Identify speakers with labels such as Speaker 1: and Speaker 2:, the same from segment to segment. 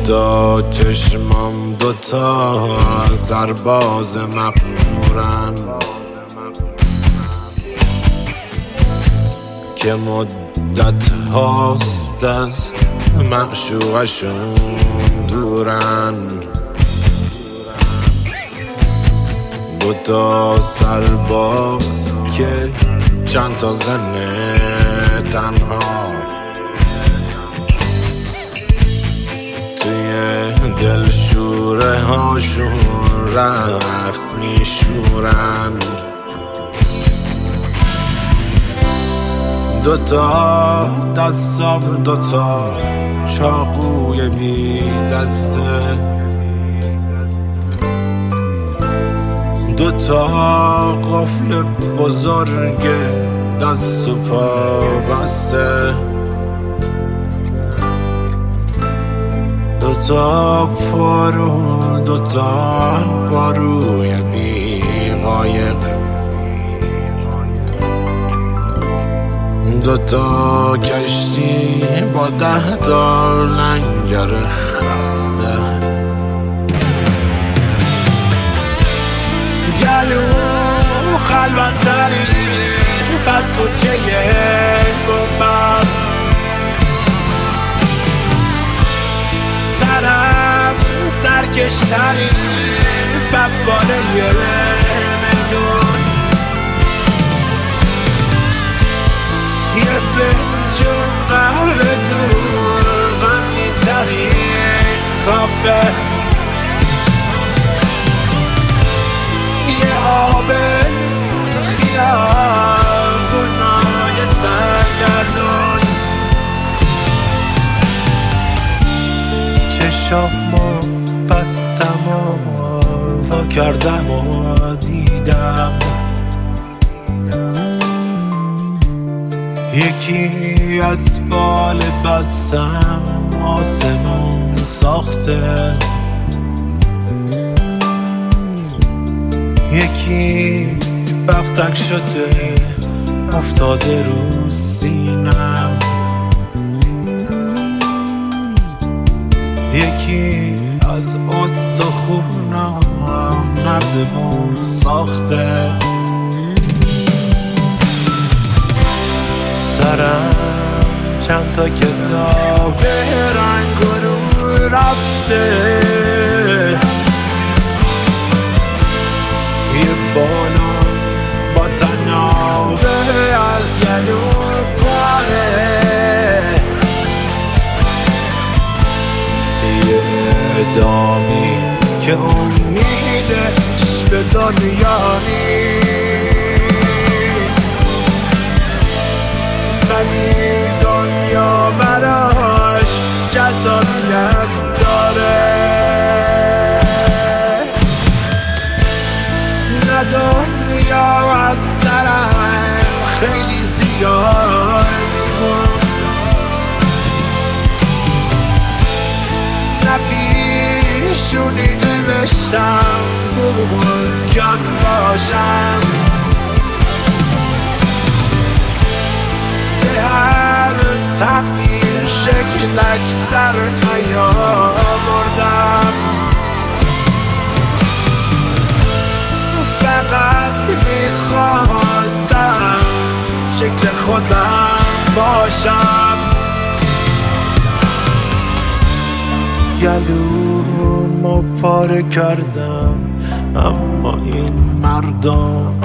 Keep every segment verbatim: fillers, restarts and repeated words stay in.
Speaker 1: دوتا چشمام دوتا سرباز مقبورن که مدت هاست از معشوقشون دورن. دوتا سرباز که چند تا زن تنها توی دلشوره هاشون رخت میشورن. دوتا دستام دوتا چاقوی بی دسته، دوتا قفل بزرگ دست و پا بسته، دوتا پارو دوتا پاروی بی قایق، دوتا کشتی با ده تا لنگر خسته. گلو خلوت ترین پس کوچه بنبست، سرم سرکشترین فقباله میدون، یه فنجون قهوه تو غمگین ترین کافه، یه آب خیابونای سرگردون، چشامو بستم و وا کردم و دیدم یکی از بال بستم آسمون ساخته، یکی بغدک شده افتاده رو سینم، یکی از استخونم نردبون ساخته، سرم چند تا کتاب رنگ رو رفته، یه بالا با تنابه از گلو پاره، یه دامی که امیدش به دنیا نیست، ولی دنیا براش جذابیت داره. نه دنیا از سرم خیلی زیادی بود، نه پیشونی نوشتم بود کن باشم، به هر تقدیر شکلک در نیاوردم، فقط میخواستم شکل خودم باشم. گلومو پاره کردم اما این مردم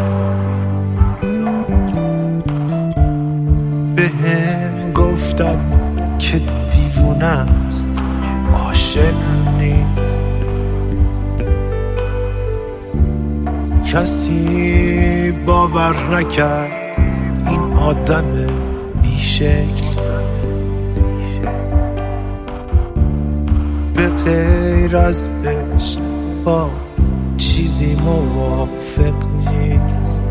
Speaker 1: بهم گفتن که دیوونه است عاشق نیست، کسی باور نکرد این آدم بیشکل به غیر از عشق با چیزی موافق نیست.